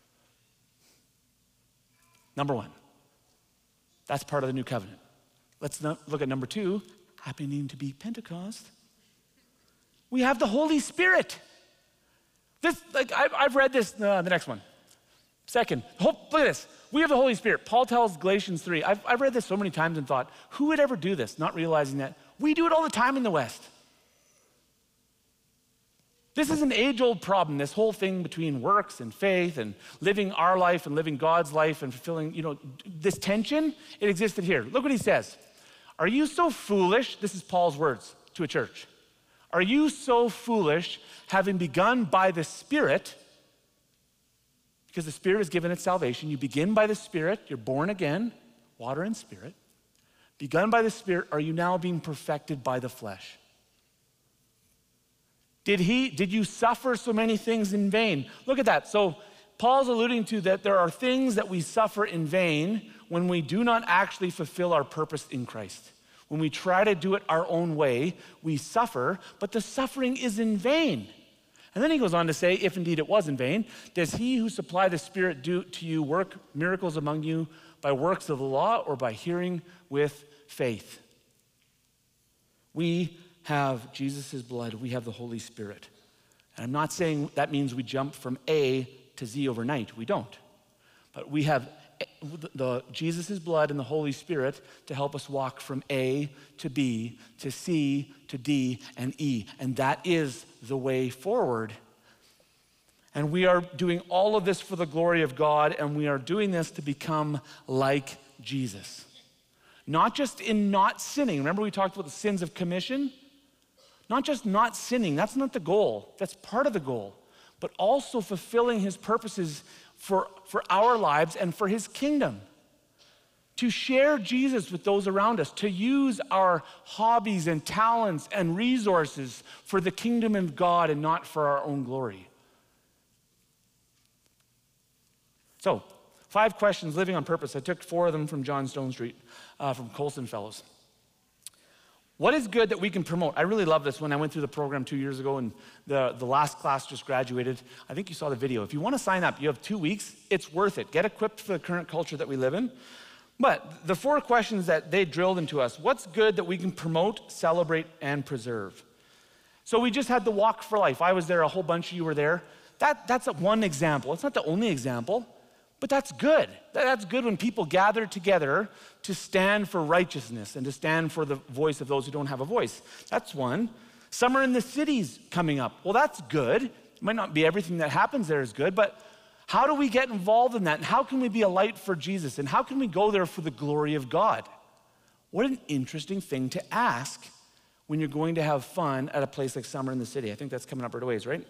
Number one, that's part of the new covenant. Let's look at number two, happening to be Pentecost. We have the Holy Spirit. This, like, I've, I've read this, uh, the next one. Second, look at this. We have the Holy Spirit. Paul tells Galatians three. I've, I've read this so many times and thought, who would ever do this? Not realizing that we do it all the time in the West. This is an age-old problem, this whole thing between works and faith and living our life and living God's life and fulfilling, you know, this tension, it existed here. Look what he says. Are you so foolish? This is Paul's words to a church. Are you so foolish, having begun by the Spirit, because the Spirit is given its salvation. You begin by the Spirit, you're born again, water and Spirit. Begun by the Spirit, are you now being perfected by the flesh? Did he, did you suffer so many things in vain? Look at that. So Paul's alluding to that there are things that we suffer in vain when we do not actually fulfill our purpose in Christ. When we try to do it our own way, we suffer, but the suffering is in vain. And then he goes on to say, if indeed it was in vain, does he who supplied the Spirit do to you work miracles among you by works of the law or by hearing with faith? We have Jesus' blood, we have the Holy Spirit. And I'm not saying that means we jump from A to Z overnight, we don't. But we have the, the Jesus' blood and the Holy Spirit to help us walk from A to B to C to D and E. And that is the way forward. And we are doing all of this for the glory of God, and we are doing this to become like Jesus. Not just in not sinning. Remember we talked about the sins of commission? Not just not sinning, that's not the goal. That's part of the goal. But also fulfilling his purposes for, for our lives and for his kingdom. To share Jesus with those around us, to use our hobbies and talents and resources for the kingdom of God and not for our own glory. So, five questions, living on purpose. I took four of them from John Stone Street, uh, from Colson Fellows. What is good that we can promote? I really love this when I went through the program two years ago and the, the last class just graduated. I think you saw the video. If you want to sign up, you have two weeks. It's worth it. Get equipped for the current culture that we live in. But the four questions that they drilled into us, what's good that we can promote, celebrate, and preserve? So we just had the Walk for Life. I was there, a whole bunch of you were there. That, that's one example. It's not the only example, but that's good. That's good when people gather together to stand for righteousness and to stand for the voice of those who don't have a voice. That's one. Summer in the City's coming up. Well, that's good. It might not be everything that happens there is good, but how do we get involved in that? And how can we be a light for Jesus? And how can we go there for the glory of God? What an interesting thing to ask when you're going to have fun at a place like Summer in the City. I think that's coming up right away, right?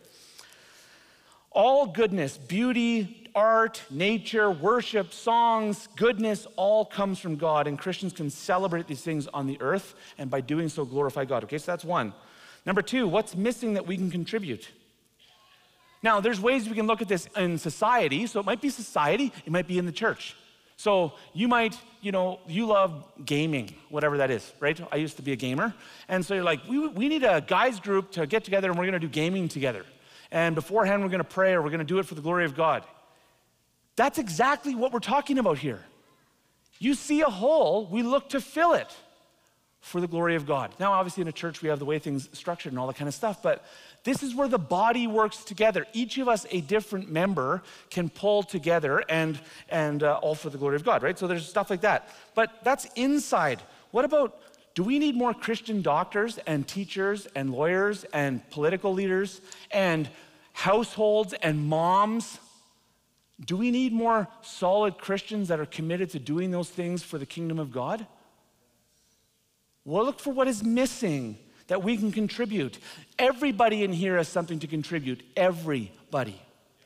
All goodness, beauty, art, nature, worship, songs, goodness, all comes from God, and Christians can celebrate these things on the earth, and by doing so, glorify God. Okay, so that's one. Number two, what's missing that we can contribute? Now, there's ways we can look at this in society. So it might be society, it might be in the church. So you might, you know, you love gaming, whatever that is, right? I used to be a gamer. And so you're like, we, we need a guys group to get together and we're gonna do gaming together. And beforehand, we're gonna pray or we're gonna do it for the glory of God. That's exactly what we're talking about here. You see a hole, we look to fill it for the glory of God. Now, obviously in a church, we have the way things structured and all that kind of stuff, but this is where the body works together. Each of us, a different member, can pull together and, and uh, all for the glory of God, right? So there's stuff like that. But that's inside. What about, do we need more Christian doctors and teachers and lawyers and political leaders and households and moms? Do we need more solid Christians that are committed to doing those things for the kingdom of God? Well, look for what is missing. that we can contribute. Everybody in here has something to contribute. Everybody.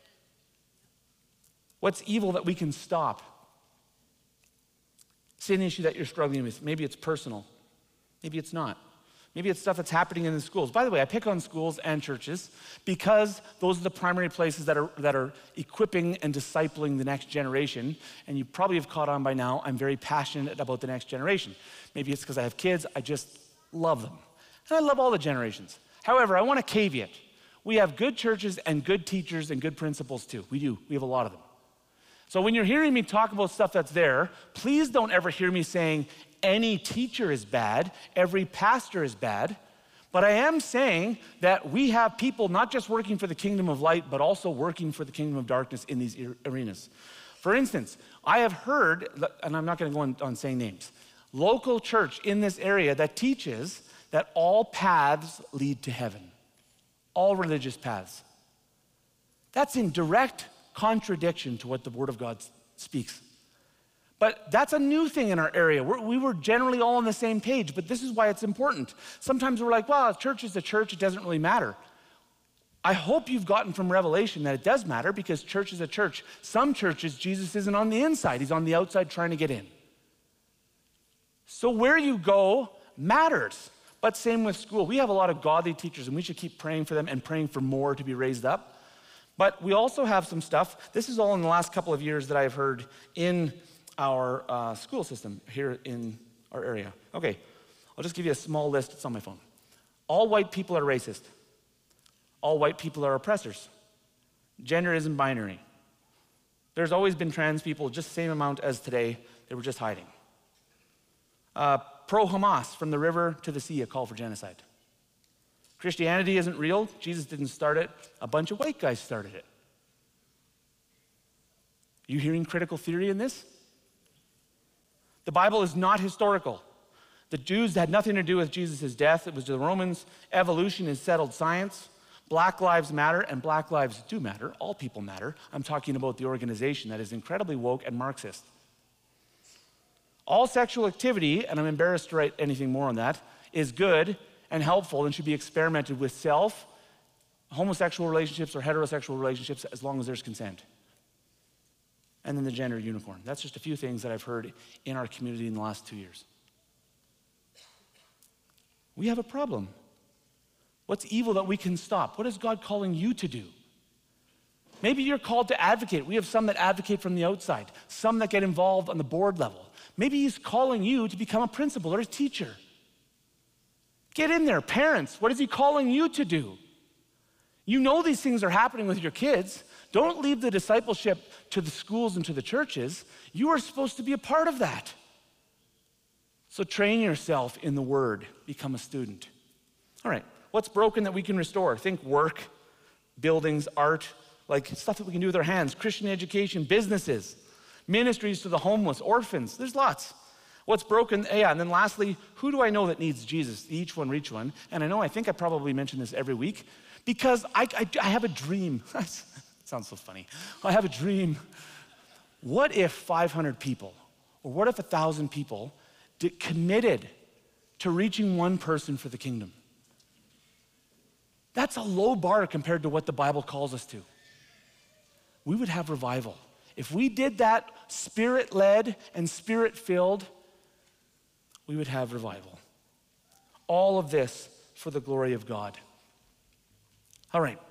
What's evil that we can stop? Say an issue that you're struggling with. Maybe it's personal. Maybe it's not. Maybe it's stuff that's happening in the schools. By the way, I pick on schools and churches because those are the primary places that are, that are equipping and discipling the next generation. And you probably have caught on by now, I'm very passionate about the next generation. Maybe it's because I have kids, I just love them. And I love all the generations. However, I want to caveat. We have good churches and good teachers and good principals too. We do. We have a lot of them. So when you're hearing me talk about stuff that's there, please don't ever hear me saying any teacher is bad, every pastor is bad. But I am saying that we have people not just working for the kingdom of light, but also working for the kingdom of darkness in these arenas. For instance, I have heard, and I'm not going to go on, on saying names, local church in this area that teaches that all paths lead to heaven. All religious paths. That's in direct contradiction to what the Word of God speaks. But that's a new thing in our area. We're, we were generally all on the same page, but this is why it's important. Sometimes we're like, well, a church is a church, it doesn't really matter. I hope you've gotten from Revelation that it does matter because church is a church. Some churches, Jesus isn't on the inside, he's on the outside trying to get in. So where you go matters. But same with school. We have a lot of godly teachers and we should keep praying for them and praying for more to be raised up. But we also have some stuff, this is all in the last couple of years that I've heard in our uh, school system here in our area. Okay, I'll just give you a small list, it's on my phone. All white people are racist. All white people are oppressors. Gender isn't binary. There's always been trans people, just the same amount as today, they were just hiding. Uh, Pro-Hamas, from the river to the sea, a call for genocide. Christianity isn't real. Jesus didn't start it. A bunch of white guys started it. You hearing critical theory in this? The Bible is not historical. The Jews had nothing to do with Jesus' death. It was the Romans. Evolution is settled science. Black lives matter, and black lives do matter. All people matter. I'm talking about the organization that is incredibly woke and Marxist. All sexual activity, and I'm embarrassed to write anything more on that, is good and helpful and should be experimented with self, homosexual relationships or heterosexual relationships as long as there's consent. And then the gender unicorn. That's just a few things that I've heard in our community in the last two years. We have a problem. What's evil that we can stop? What is God calling you to do? Maybe you're called to advocate. We have some that advocate from the outside, some that get involved on the board level. Maybe he's calling you to become a principal or a teacher. Get in there. Parents, what is he calling you to do? You know these things are happening with your kids. Don't leave the discipleship to the schools and to the churches. You are supposed to be a part of that. So train yourself in the Word. Become a student. All right, what's broken that we can restore? Think work, buildings, art, like stuff that we can do with our hands, Christian education, businesses, ministries to the homeless, orphans. There's lots. What's broken? Yeah, and then lastly, who do I know that needs Jesus? Each one, reach one. And I know, I think I probably mention this every week because I, I, I have a dream. It sounds so funny. I have a dream. What if five hundred people, or what if one thousand people did, committed to reaching one person for the kingdom? That's a low bar compared to what the Bible calls us to. We would have revival. If we did that spirit-led and spirit-filled, we would have revival. All of this for the glory of God. All right.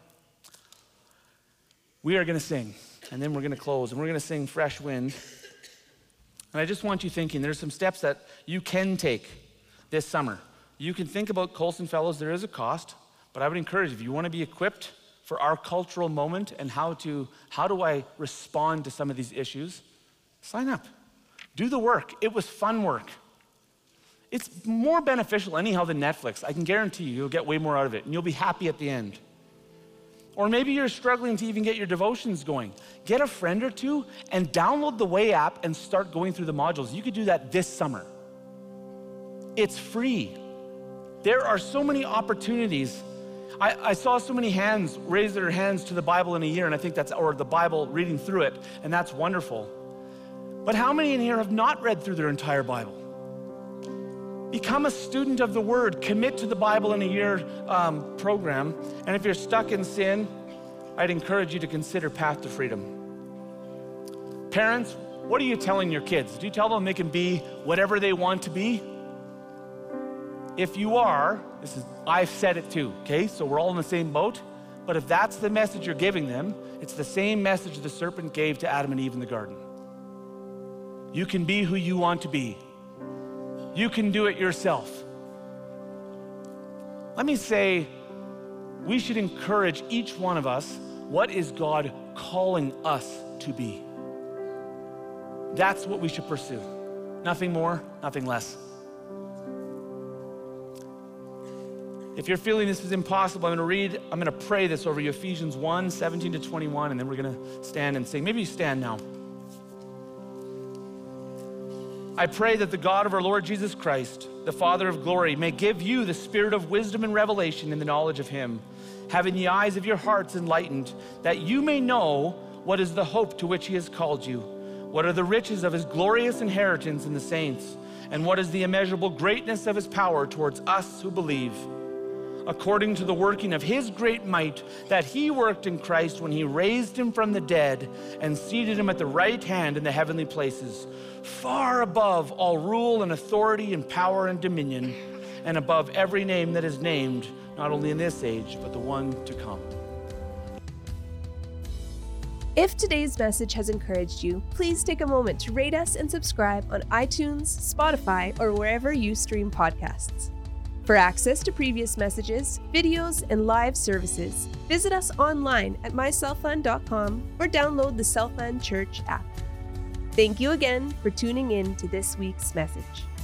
We are going to sing, and then we're going to close, and we're going to sing Fresh Wind. And I just want you thinking, there's some steps that you can take this summer. You can think about Colson Fellows. There is a cost, but I would encourage you, if you want to be equipped for our cultural moment and how to, how do I respond to some of these issues, sign up. Do the work. It was fun work. It's more beneficial anyhow than Netflix. I can guarantee you, you'll get way more out of it, and you'll be happy at the end. Or maybe you're struggling to even get your devotions going. Get a friend or two and download the Way app and start going through the modules. You could do that this summer. It's free. There are so many opportunities. I, I saw so many hands raise their hands to the Bible in a year, and I think that's, or the Bible reading through it, and that's wonderful. But how many in here have not read through their entire Bible? Become a student of the Word. Commit to the Bible in a year um, program. And if you're stuck in sin, I'd encourage you to consider Path to Freedom. Parents, what are you telling your kids? Do you tell them they can be whatever they want to be? If you are, this is, I've said it too, okay? So we're all in the same boat. But if that's the message you're giving them, it's the same message the serpent gave to Adam and Eve in the garden. You can be who you want to be. You can do it yourself. Let me say, we should encourage each one of us, what is God calling us to be? That's what we should pursue. Nothing more, nothing less. If you're feeling this is impossible, I'm gonna read, I'm gonna pray this over you, Ephesians one, seventeen to twenty-one, and then we're gonna stand and sing. Maybe you stand now. I pray that the God of our Lord Jesus Christ, the Father of glory, may give you the spirit of wisdom and revelation in the knowledge of him, having the eyes of your hearts enlightened, that you may know what is the hope to which he has called you, what are the riches of his glorious inheritance in the saints, and what is the immeasurable greatness of his power towards us who believe, according to the working of his great might that he worked in Christ when he raised him from the dead and seated him at the right hand in the heavenly places, far above all rule and authority and power and dominion, and above every name that is named, not only in this age, but the one to come. If today's message has encouraged you, please take a moment to rate us and subscribe on iTunes, Spotify, or wherever you stream podcasts. For access to previous messages, videos, and live services, visit us online at my self fund dot com or download the Self Fund Church app. Thank you again for tuning in to this week's message.